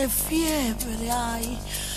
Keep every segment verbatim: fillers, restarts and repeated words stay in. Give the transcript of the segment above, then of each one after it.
che fiebre hai.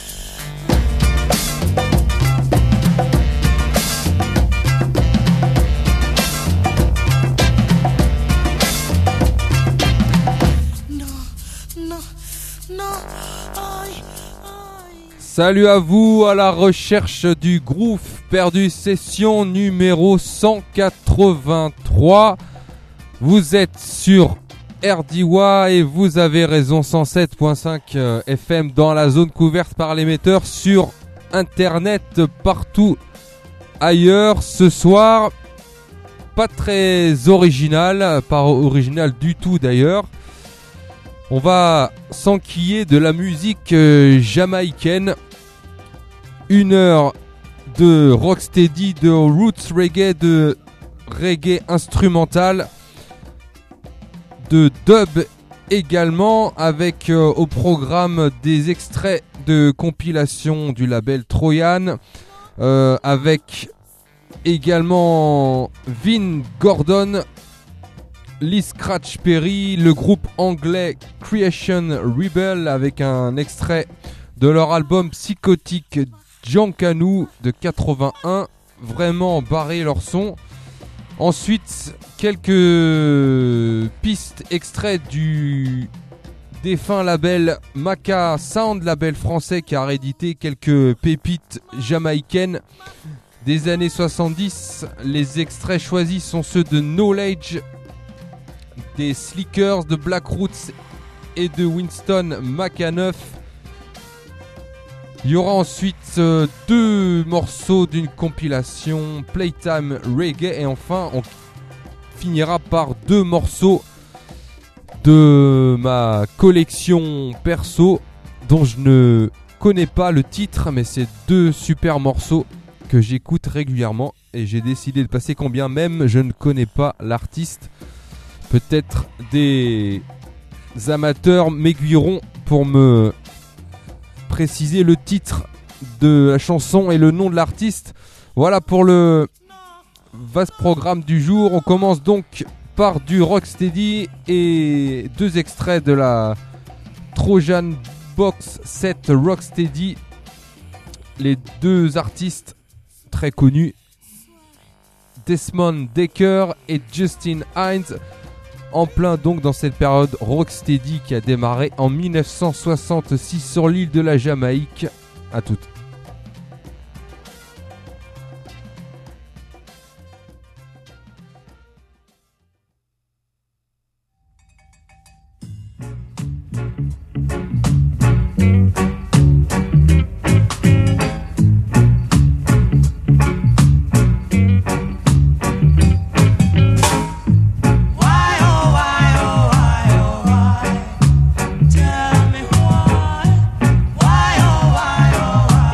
No, no, no, ai, ai. Salut à vous à la recherche du groove perdu, session numéro cent quatre-vingt-trois. Vous êtes sur R D Y et vous avez raison, cent sept virgule cinq F M dans la zone couverte par l'émetteur, sur internet partout ailleurs. Ce soir, pas très original, pas original du tout d'ailleurs. On va s'enquiller de la musique euh, jamaïcaine. Une heure de rocksteady, de roots reggae, de reggae instrumental, de dub également, avec euh, au programme des extraits de compilation du label Trojan, euh, avec également Vin Gordon, Lee Scratch Perry, le groupe anglais Creation Rebel avec un extrait de leur album Psychotic Junkanoo de quatre-vingt-un, vraiment barré leur son. Ensuite, quelques pistes extraits du défunt label Maca Sound, label français qui a réédité quelques pépites jamaïcaines des années soixante-dix. Les extraits choisis sont ceux de Knowledge, des Slickers, de Black Roots et de Winston McAnuff. Il y aura ensuite euh, deux morceaux d'une compilation Playtime Reggae, et enfin on finira par deux morceaux de ma collection perso dont je ne connais pas le titre, mais c'est deux super morceaux que j'écoute régulièrement et j'ai décidé de passer combien même je ne connais pas l'artiste. Peut-être des amateurs m'aiguilleront pour me préciser le titre de la chanson et le nom de l'artiste. Voilà pour le vaste programme du jour. On commence donc par du rocksteady et deux extraits de la Trojan Box sept Rocksteady. Les deux artistes très connus, Desmond Dekker et Justin Hines, en plein donc dans cette période rocksteady qui a démarré en dix-neuf cent soixante-six sur l'île de la Jamaïque. À toutes. Tell me why, why, oh, why, oh, why.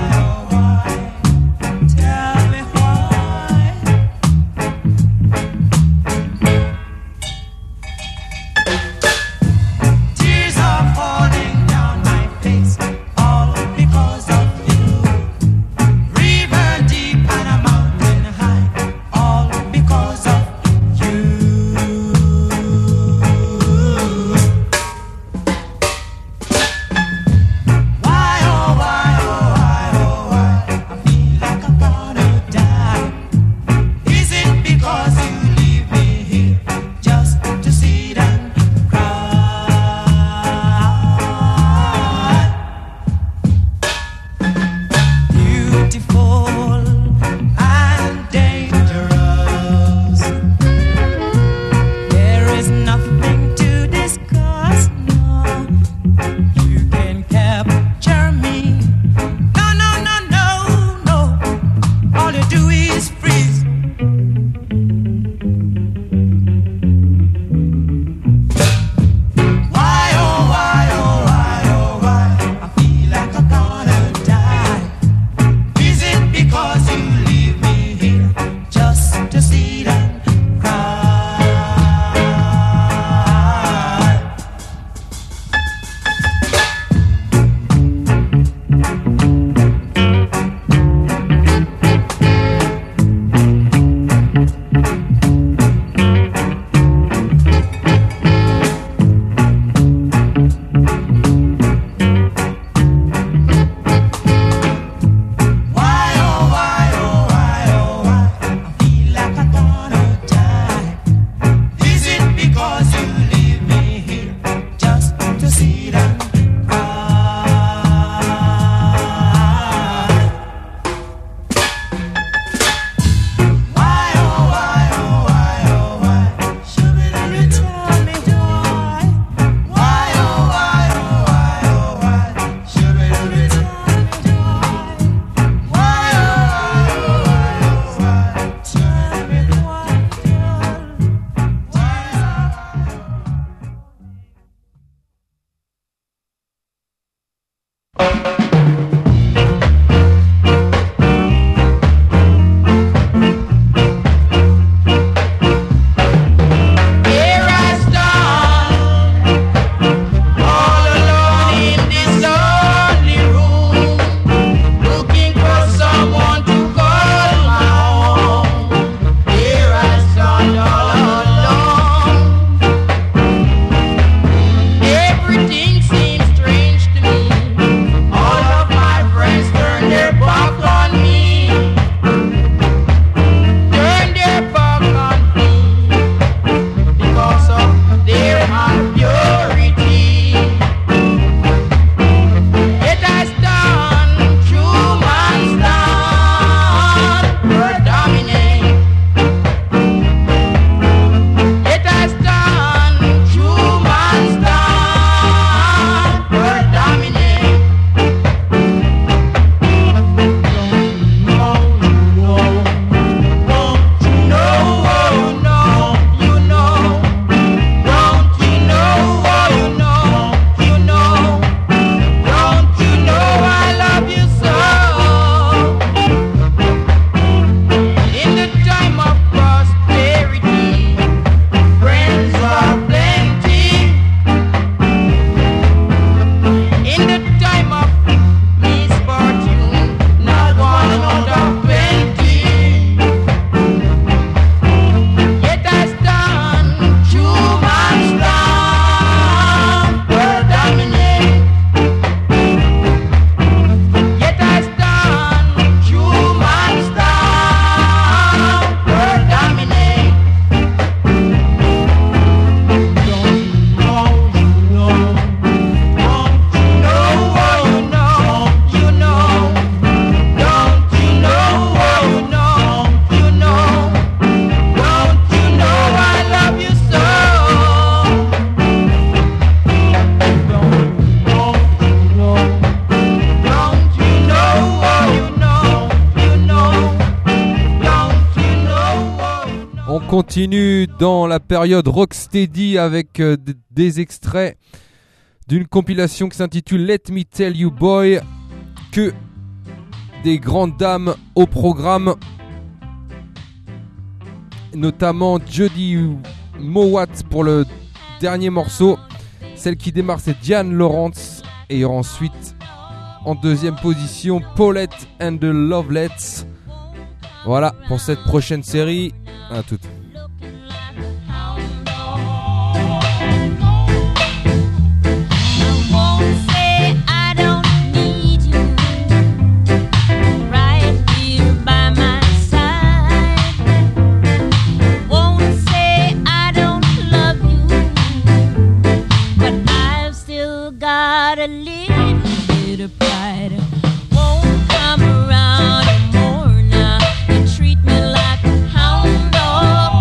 On continue dans la période Rocksteady avec euh, d- des extraits d'une compilation qui s'intitule Let Me Tell You Boy. Que des grandes dames au programme, notamment Jody Mowat pour le dernier morceau. Celle qui démarre, c'est Diane Lawrence, et il y aura ensuite en deuxième position Paulette and the Lovelets. Voilà pour cette prochaine série. À toutes. A little bit of pride won't come around anymore now. You treat me like a hound dog.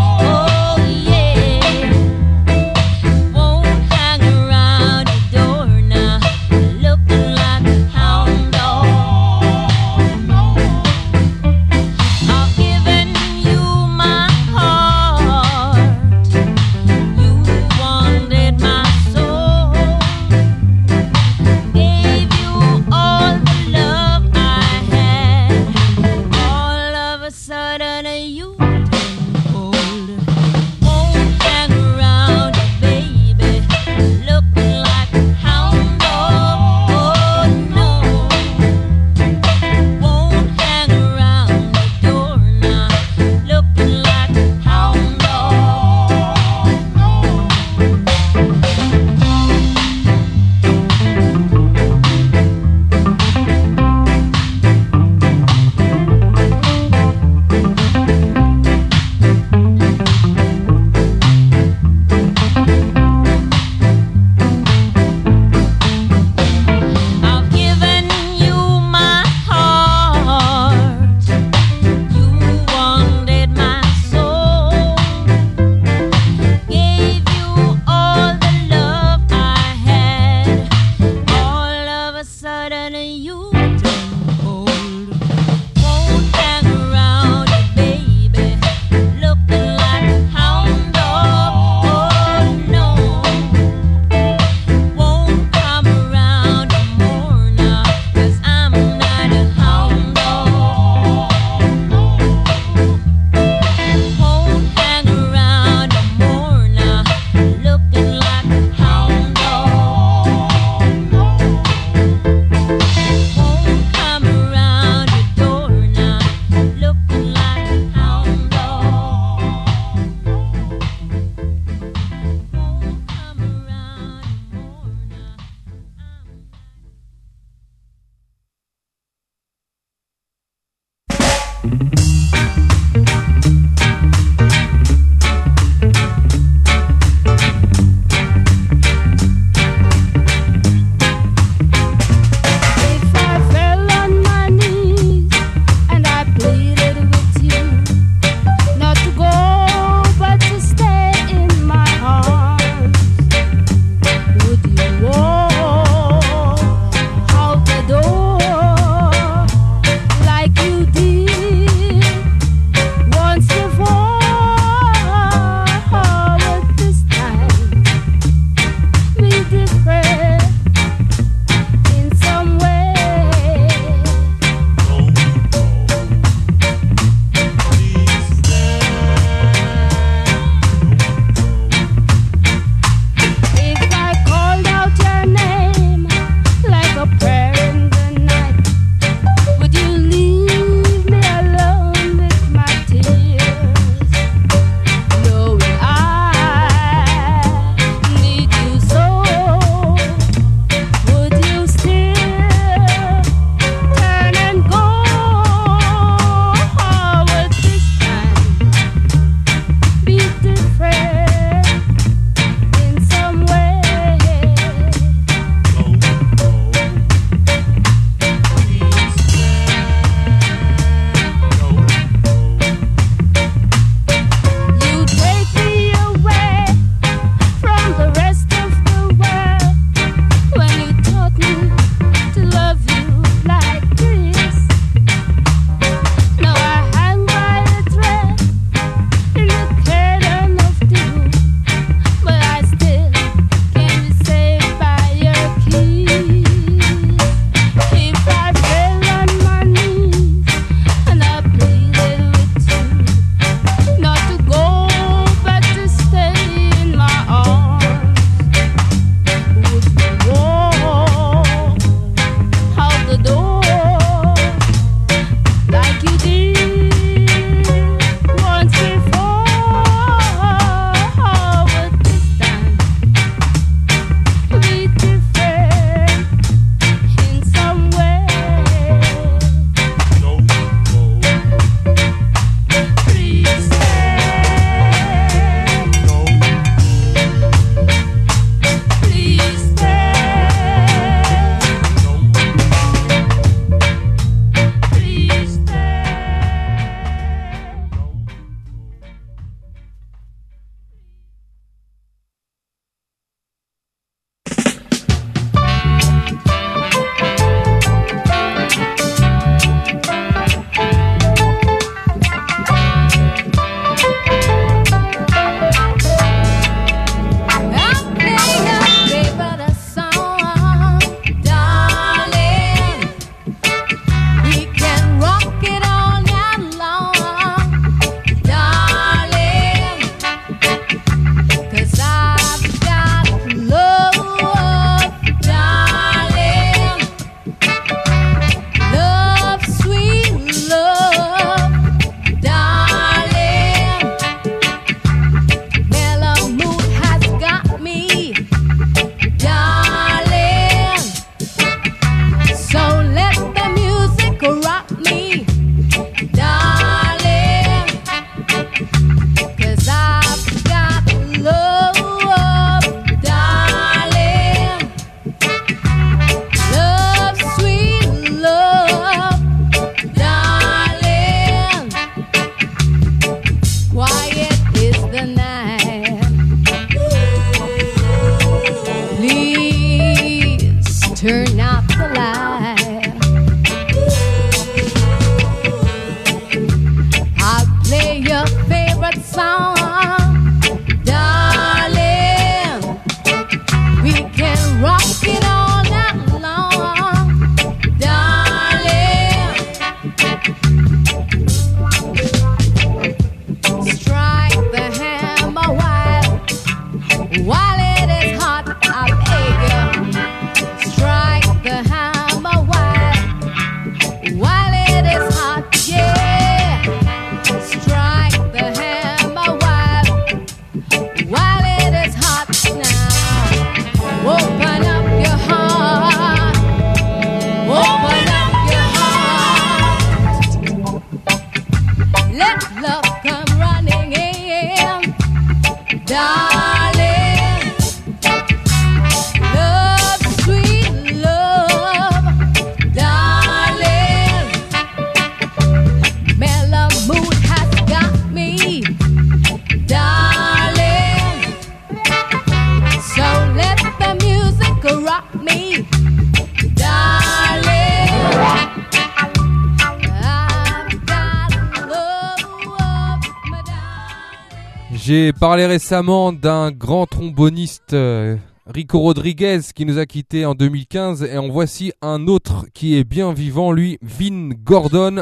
J'ai parlé récemment d'un grand tromboniste, euh, Rico Rodriguez, qui nous a quittés en deux mille quinze, et en voici un autre qui est bien vivant, lui, Vin Gordon,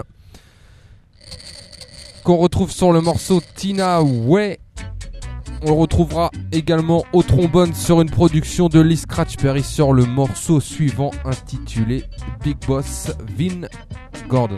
qu'on retrouve sur le morceau Tina Way. On le retrouvera également au trombone sur une production de Lee Scratch Perry sur le morceau suivant intitulé Big Boss, Vin Gordon.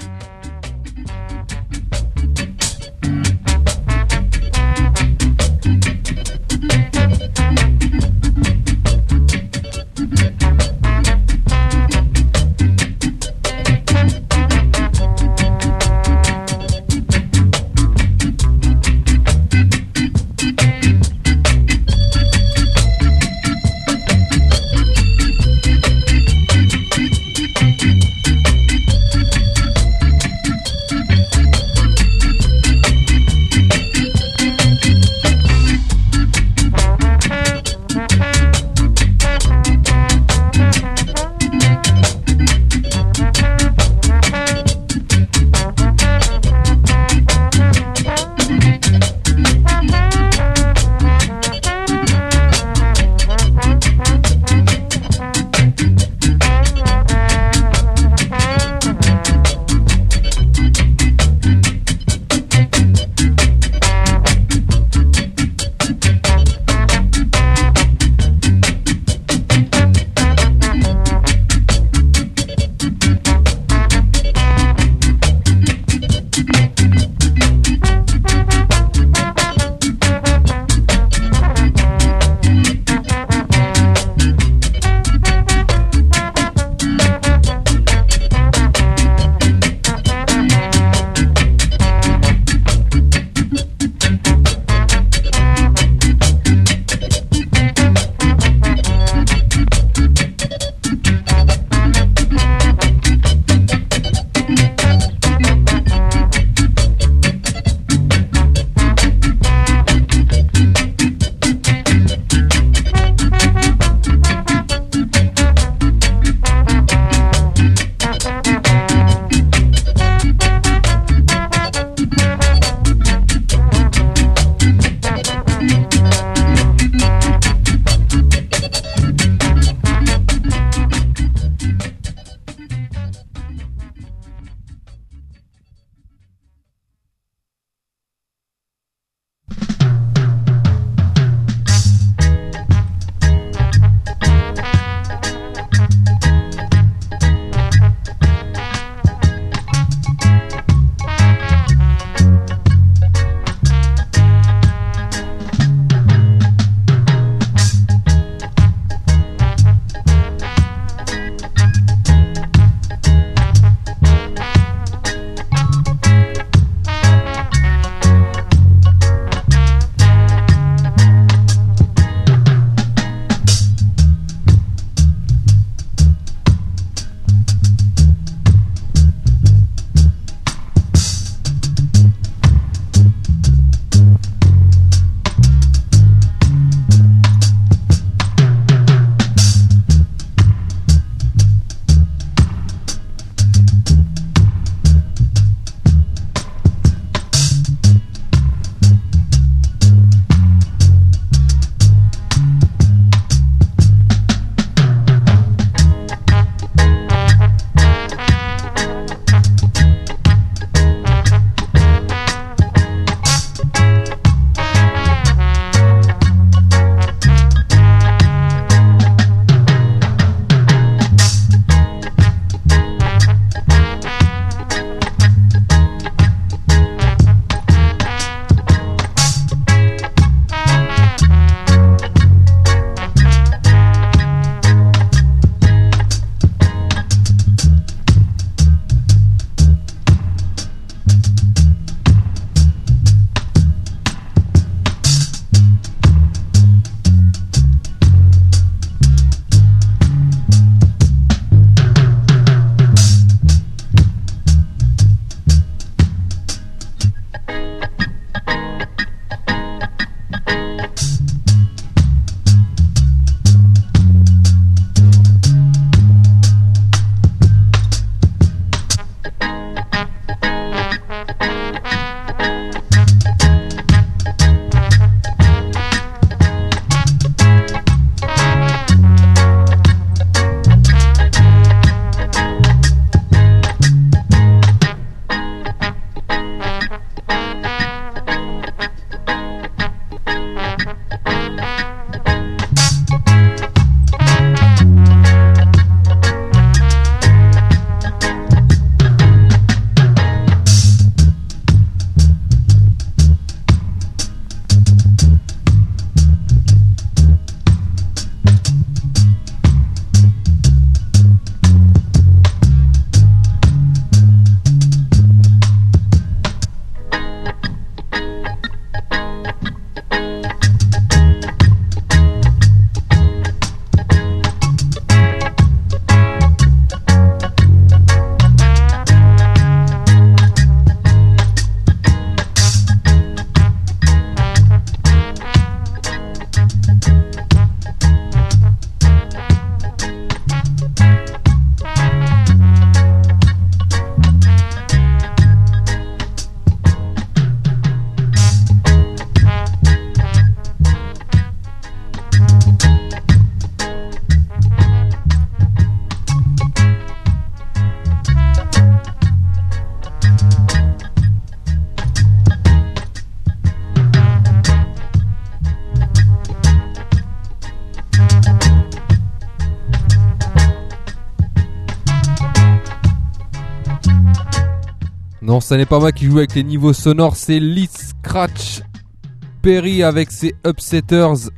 Non, ça n'est pas moi qui joue avec les niveaux sonores, c'est Lee Scratch Perry avec ses Upsetters.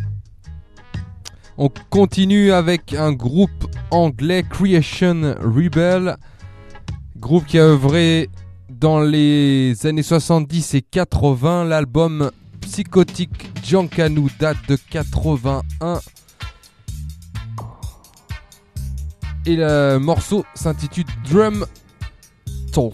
On continue avec un groupe anglais, Creation Rebel, groupe qui a œuvré dans les années soixante-dix et quatre-vingts. L'album Psychotic Junkanoo date de quatre-vingt-un et le morceau s'intitule Drum Talk.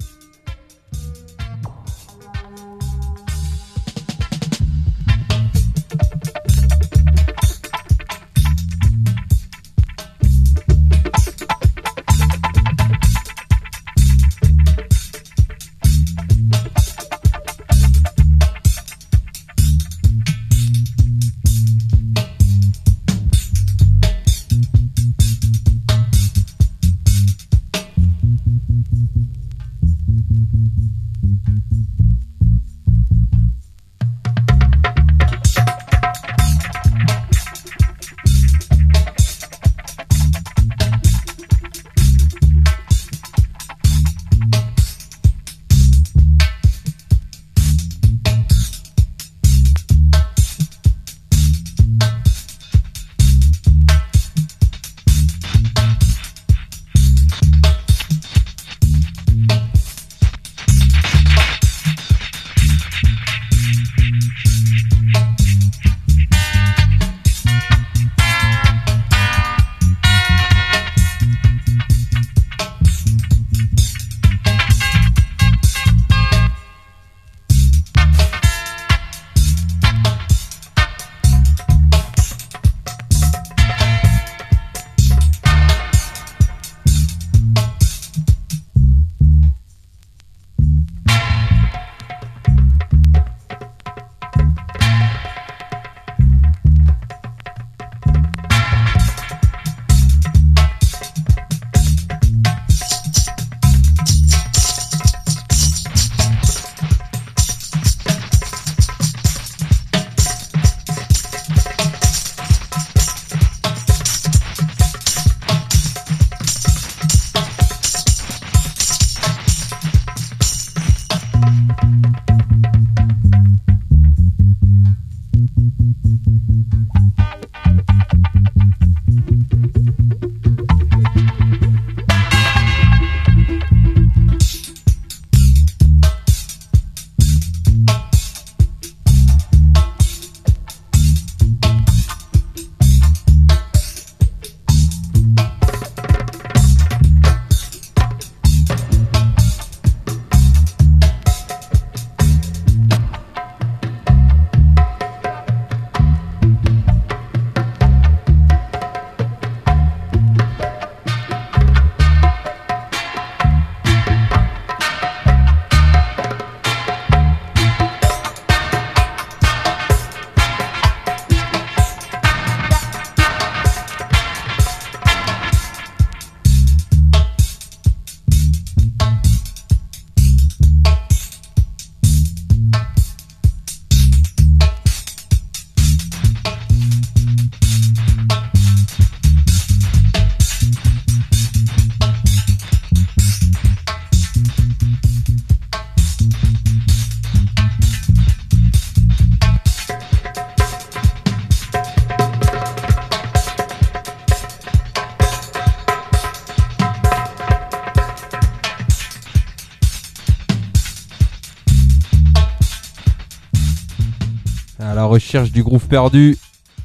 À la recherche du groove perdu,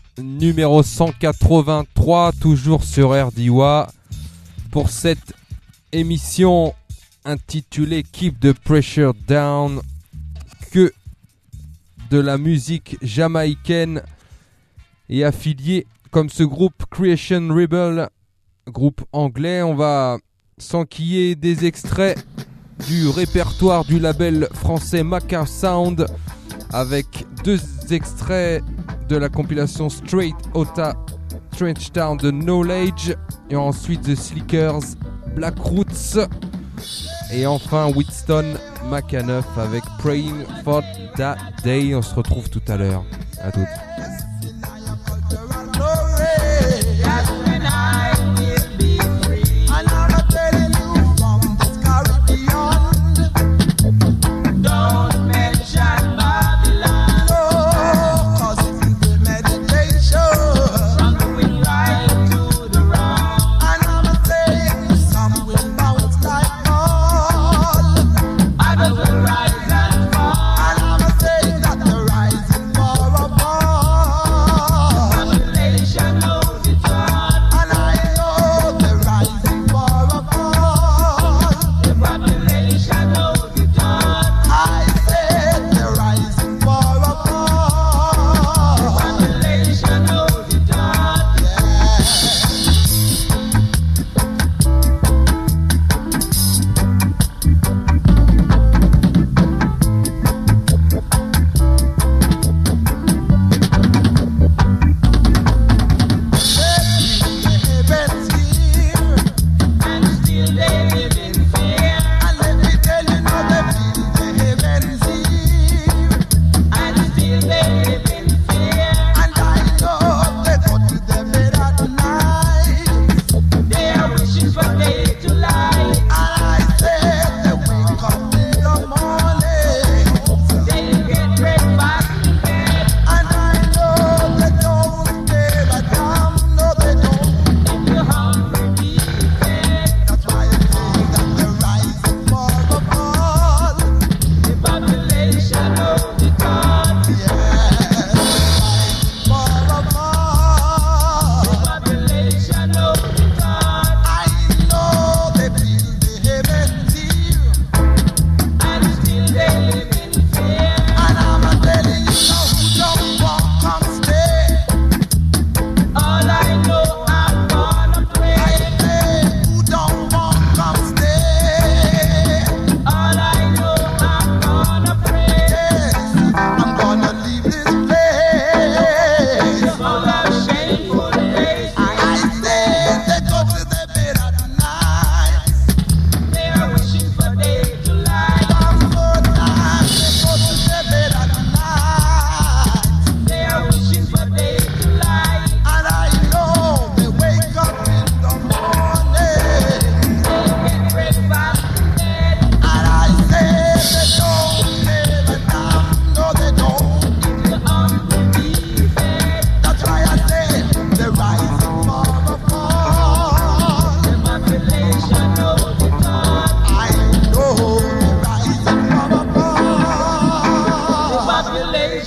numéro cent quatre-vingt-trois, toujours sur R D W A, pour cette émission intitulée Keep the Pressure Down, que de la musique jamaïcaine et affiliée comme ce groupe Creation Rebel, groupe anglais. On va s'enquiller des extraits du répertoire du label français Maca Sound, avec deux extraits de la compilation Straight Outta Trench Town de Knowledge, et ensuite The Slickers, Black Roots, et enfin Wheatstone Macaneuf avec Praying for That Day. On se retrouve tout à l'heure. À toutes. I'm not telling you from this Caribbean.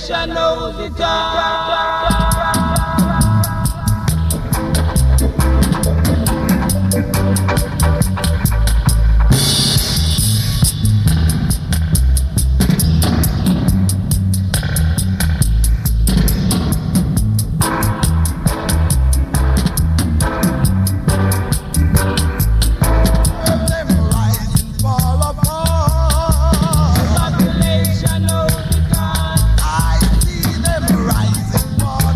Population knows it all. I see them rising.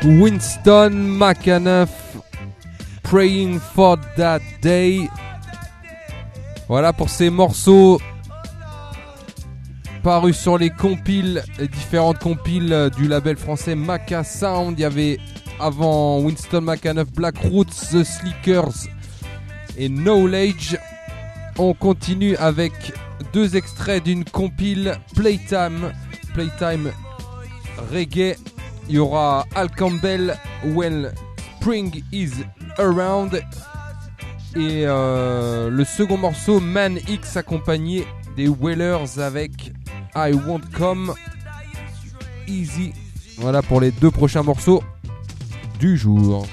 Winston McAnuff, Praying for That Day. Voilà pour ces morceaux parus sur les compiles, les différentes compiles du label français Maca Sound. Il y avait avant Winston McAnuff, Black Roots, The Slickers et Knowledge. On continue avec deux extraits d'une compile Playtime, Playtime Reggae. Il y aura Al Campbell, When Spring Is Around. Et euh, le second morceau, Man X, accompagné des Wailers avec I Won't Come Easy. Voilà pour les deux prochains morceaux du jour.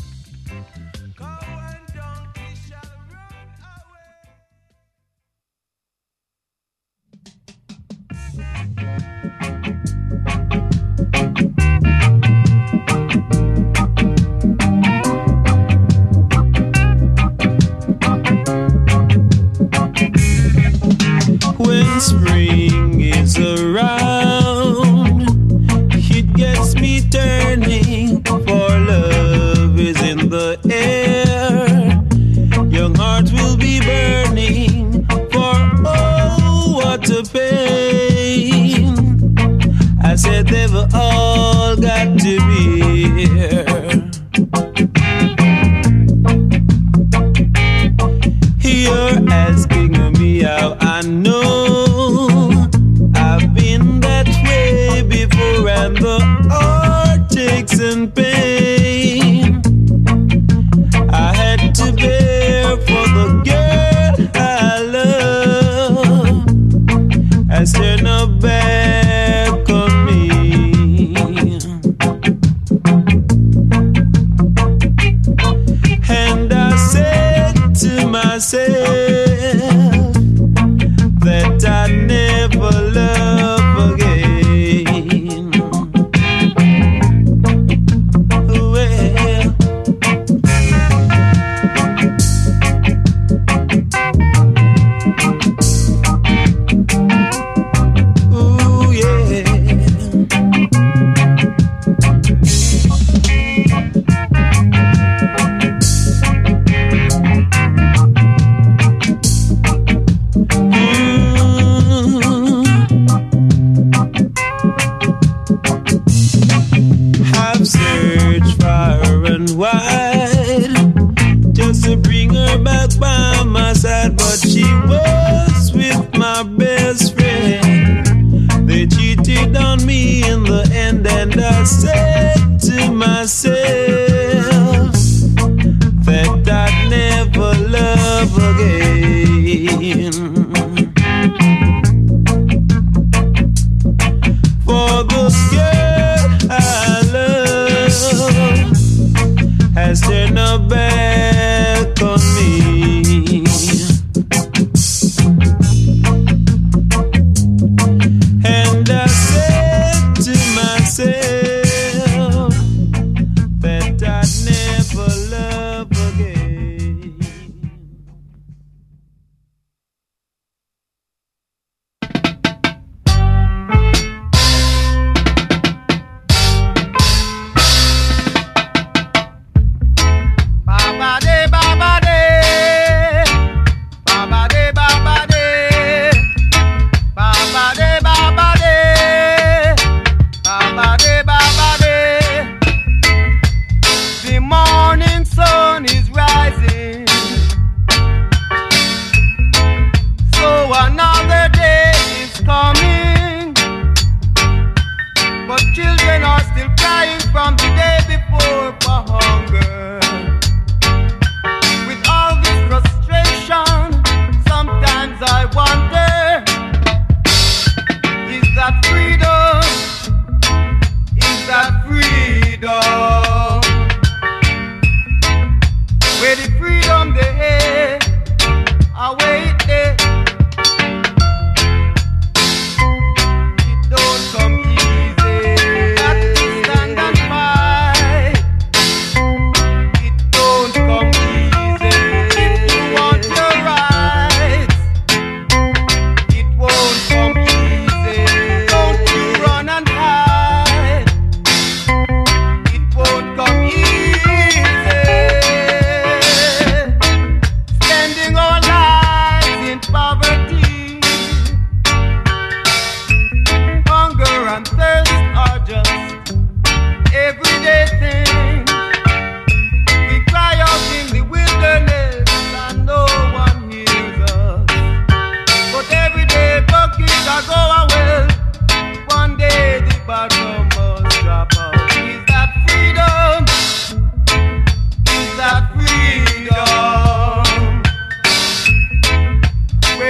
When spring is around, it gets me turning, for love is in the air. Young heart will be burning, for oh, what a pain. I said they've all got to be here. You're asking me how I know. I've been that way before, and the heartaches and pain I had to bear for the girl I love has turned her back on me. And I said to myself that I never love again.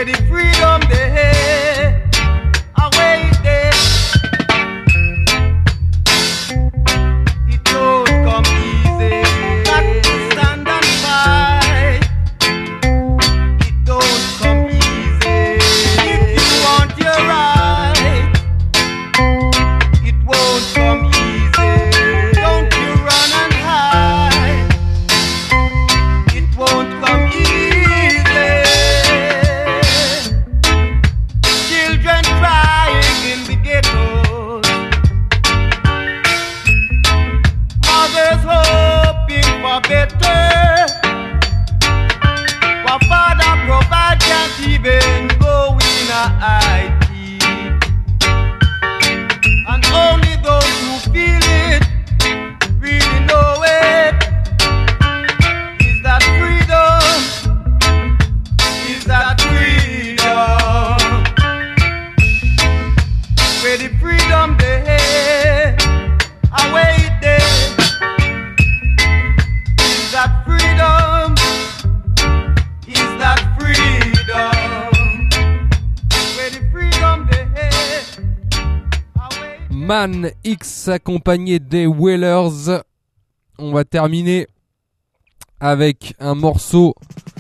where the freedom they away there. It don't come easy. Got to stand and fight. It don't come easy. If you want your right, it won't come easy. Don't you run and hide. It won't come easy. Children crying in the ghettos, mothers hoping for better. What father provide can't even go in a I T. And only those who feel it really know it. Is that freedom? Is that freedom? Where the freedom they away there. Is that freedom? Is that freedom? Where the freedom they away. Man X accompagné des Wailers. On va terminer avec un morceau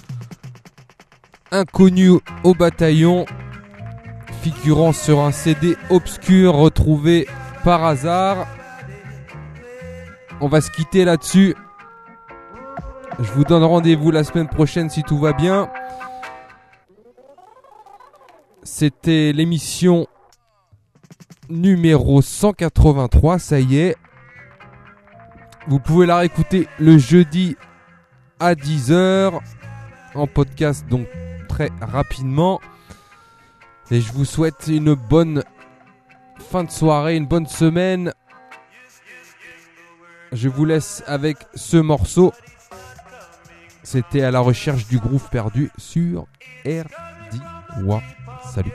inconnu au bataillon, figurant sur un C D obscur retrouvé par hasard. On va se quitter là-dessus. Je vous donne rendez-vous la semaine prochaine si tout va bien. C'était l'émission numéro cent quatre-vingt-trois, ça y est. Vous pouvez la réécouter le jeudi à dix heures en podcast, donc très rapidement. Et je vous souhaite une bonne fin de soirée, une bonne semaine. Je vous laisse avec ce morceau. C'était À la recherche du groove perdu sur R D W. Salut.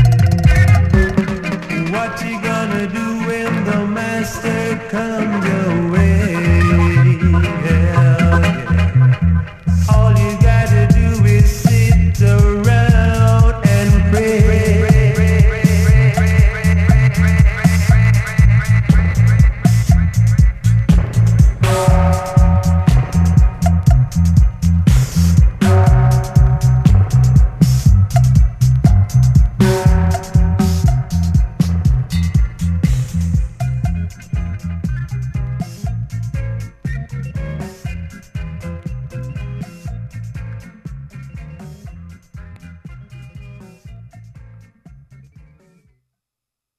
What you gonna do when the master comes your